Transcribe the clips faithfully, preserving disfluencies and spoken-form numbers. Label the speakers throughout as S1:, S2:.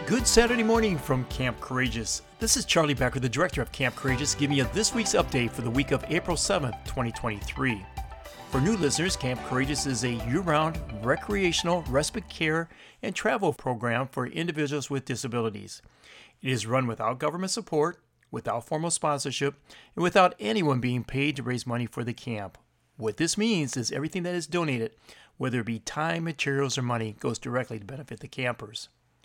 S1: Good Saturday morning from Camp Courageous. This is Charlie Becker, the director of Camp Courageous, giving you this week's update for the week of April seventh, twenty twenty-three. For new listeners, Camp Courageous is a year-round recreational respite care and travel program for individuals with disabilities. It is run without government support, without formal sponsorship, and without anyone being paid to raise money for the camp. What this means is everything that is donated, whether it be time, materials, or money, goes directly to benefit the campers.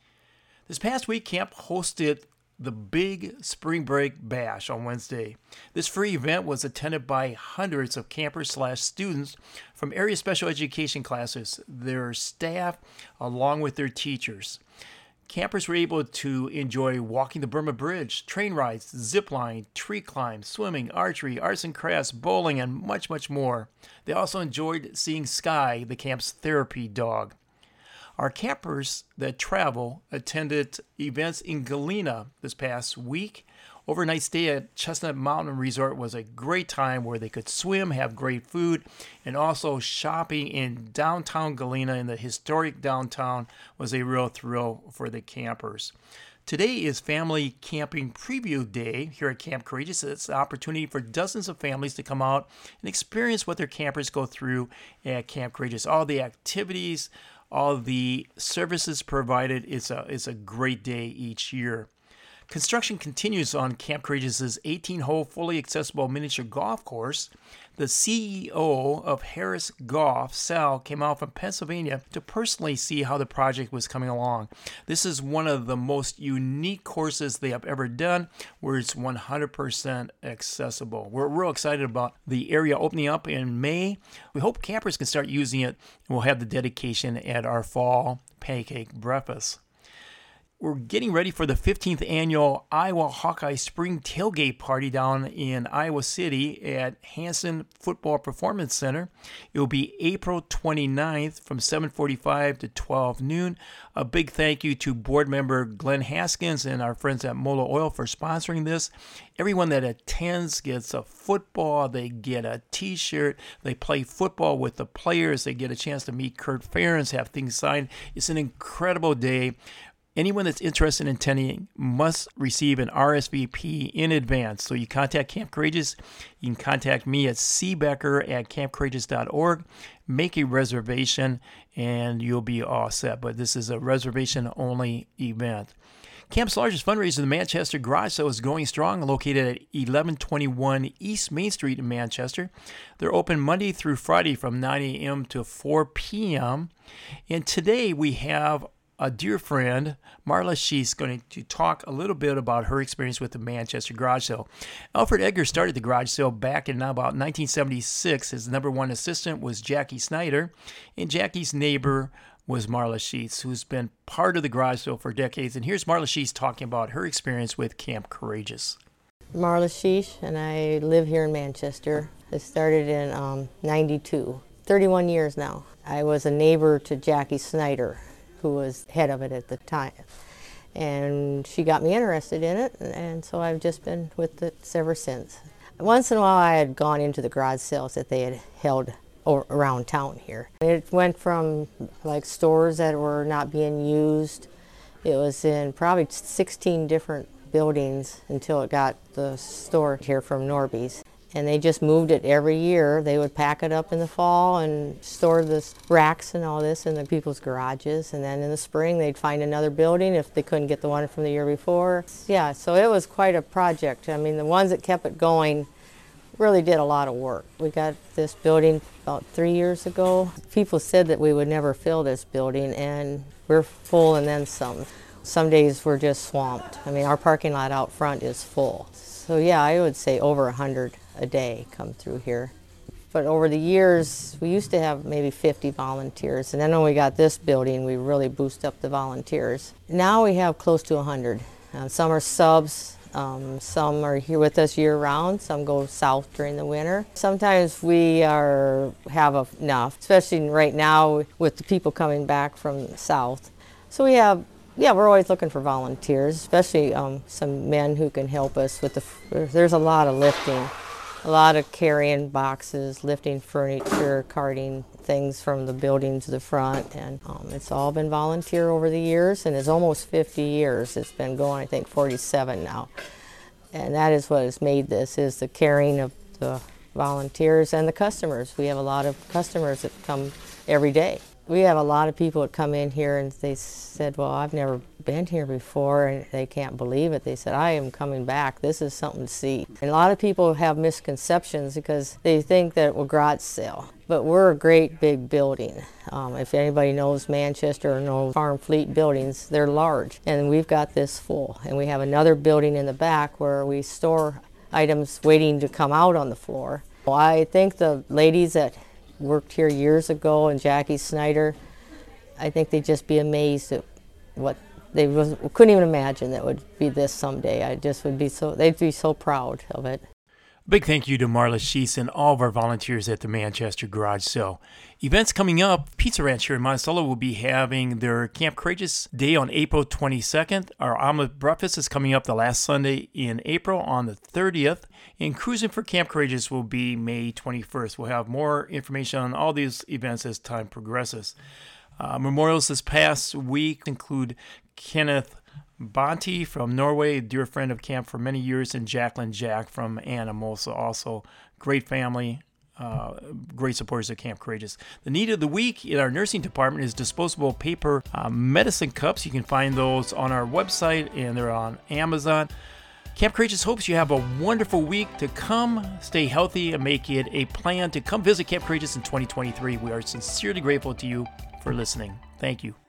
S1: This past week, camp hosted the Big Spring Break Bash on Wednesday. This free event was attended by hundreds of campers slash students from area special education classes, their staff, along with their teachers. Campers were able to enjoy walking the Burma Bridge, train rides, zip line, tree climb, swimming, archery, arts and crafts, bowling, and much, much more. They also enjoyed seeing Sky, the camp's therapy dog. Our campers that travel attended events in Galena this past week. Overnight stay at Chestnut Mountain Resort was a great time where they could swim, have great food, and also shopping in downtown Galena in the historic downtown was a real thrill for the campers. Today is Family Camping Preview Day here at Camp Courageous. It's an opportunity for dozens of families to come out and experience what their campers go through at Camp Courageous. All the activities, all the services provided. It's a, it's a great day each year. Construction continues on Camp Courageous' eighteen-hole fully accessible miniature golf course. The C E O of Harris Golf, Sal, came out from Pennsylvania to personally see how the project was coming along. This is one of the most unique courses they have ever done, where it's one hundred percent accessible. We're real excited about the area opening up in May. We hope campers can start using it, and we'll have the dedication at our fall pancake breakfast. We're getting ready for the fifteenth annual Iowa Hawkeye Spring Tailgate Party down in Iowa City at Hanson Football Performance Center. It will be April twenty-ninth from seven forty-five to twelve noon. A big thank you to board member Glenn Haskins and our friends at Mola Oil for sponsoring this. Everyone that attends gets a football, they get a t-shirt, they play football with the players, they get a chance to meet Kurt Ferentz, have things signed. It's an incredible day. Anyone that's interested in attending must receive an R S V P in advance. So you contact Camp Courageous. You can contact me at c becker at camp courageous dot org. Make a reservation, and you'll be all set. But this is a reservation-only event. Camp's largest fundraiser, the Manchester Garage Sale, is going strong, located at eleven twenty-one East Main Street in Manchester. They're open Monday through Friday from nine a.m. to four p.m. And today we have a dear friend, Marla She's going to talk a little bit about her experience with the Manchester Garage Sale. Alfred Edgar started the garage sale back in about nineteen seventy-six. His number one assistant was Jackie Snyder, and Jackie's neighbor was Marla Sheets, who's been part of the garage sale for decades. And here's Marla Sheets talking about her experience with Camp Courageous.
S2: Marla Sheesh, and I live here in Manchester. I started in um, ninety-two, thirty-one years now. I was a neighbor to Jackie Snyder, who was head of it at the time. And she got me interested in it, and so I've just been with it ever since. Once in a while I had gone into the garage sales that they had held around town here. It went from like stores that were not being used. It was in probably sixteen different buildings until it got the store here from Norby's. And they just moved it every year. They would pack it up in the fall and store the racks and all this in the people's garages. And then in the spring, they'd find another building if they couldn't get the one from the year before. Yeah, so it was quite a project. I mean, the ones that kept it going really did a lot of work. We got this building about three years ago. People said that we would never fill this building, and we're full and then some. Some days we're just swamped. I mean, our parking lot out front is full. So yeah, I would say over a hundred a day come through here. But over the years, we used to have maybe fifty volunteers, and then when we got this building, we really boosted up the volunteers. Now we have close to a hundred. Uh, some are subs, um, some are here with us year-round, some go south during the winter. Sometimes we are have enough, especially right now with the people coming back from the south. So we have Yeah, we're always looking for volunteers, especially um, some men who can help us with the, there's a lot of lifting A lot of carrying boxes, lifting furniture, carting things from the building to the front, and um, it's all been volunteer over the years, and it's almost fifty years. It's been going, I think, forty-seven now. And that is what has made this, is the caring of the volunteers and the customers. We have a lot of customers that come every day. We have a lot of people that come in here and they said, well, I've never been here before, and they can't believe it. They said, I am coming back. This is something to see. And a lot of people have misconceptions because they think that we're garage sale. But we're a great big building. Um, if anybody knows Manchester or knows Farm Fleet buildings, they're large. And we've got this full. And we have another building in the back where we store items waiting to come out on the floor. Well, I think the ladies that worked here years ago, and Jackie Snyder, I think they'd just be amazed at what they was, couldn't even imagine that would be this someday. I just would be so, they'd be so proud of it.
S1: Big thank you to Marla Sheese and all of our volunteers at the Manchester Garage Sale. Events coming up, Pizza Ranch here in Monticello will be having their Camp Courageous Day on April twenty-second. Our omelet breakfast is coming up the last Sunday in April on the thirtieth. And Cruising for Camp Courageous will be May twenty-first. We'll have more information on all these events as time progresses. Uh, memorials this past week include Kenneth Bonte from Norway, a dear friend of camp for many years, and Jacqueline Jack from Anamosa, also great family, uh, great supporters of Camp Courageous. The need of the week in our nursing department is disposable paper uh, medicine cups. You can find those on our website, and they're on Amazon. Camp Courageous hopes you have a wonderful week to come. Stay healthy and make it a plan to come visit Camp Courageous in twenty twenty-three. We are sincerely grateful to you for listening. Thank you.